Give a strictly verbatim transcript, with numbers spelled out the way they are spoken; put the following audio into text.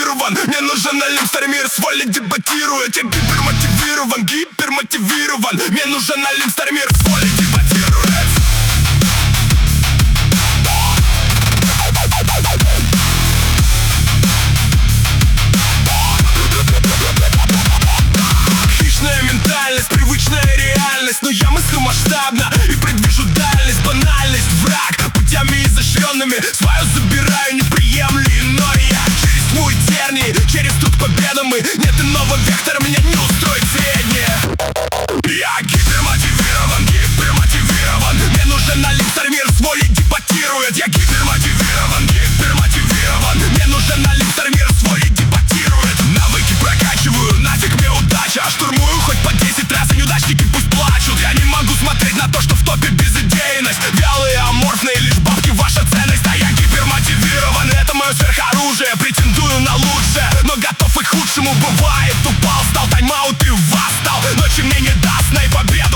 демотивирован. Мне нужен Олимп, мир с волей дебатирует. Я гипермотивирован, гипермотивирован. Мне нужен Олимп, мир с волей дебатирует. Хищная ментальность, привычная реальность. Но я мыслю масштабно и предвижу дальность. Банальность, враг, путями изощренными свою забираю, не приемлю иное. Через тьму и тернии, через труд победы мы. Нет иного вектора, меня не устроит среднее. Я гипермотивирован, гипермотивирован. Мне нужен Олимп, мир с волей дебатирует. Я гипермотивирован, гипермотивирован. Мне нужен Олимп, мир с волей дебатирует. Навыки прокачиваю, нафиг мне удача. Штурмую хоть по десять раз, и неудачники пусть плачут. Я не могу смотреть на то, что в топе безидейность. Вялые, аморфные, лишь бабки ваша ценность. А я гипермотивирован, это мое сверхоружие. Претендую на лучшее, но готов и к худшему. Бывает, упал, стал тайм-аут и восстал. Ночи мне не даст, на и победа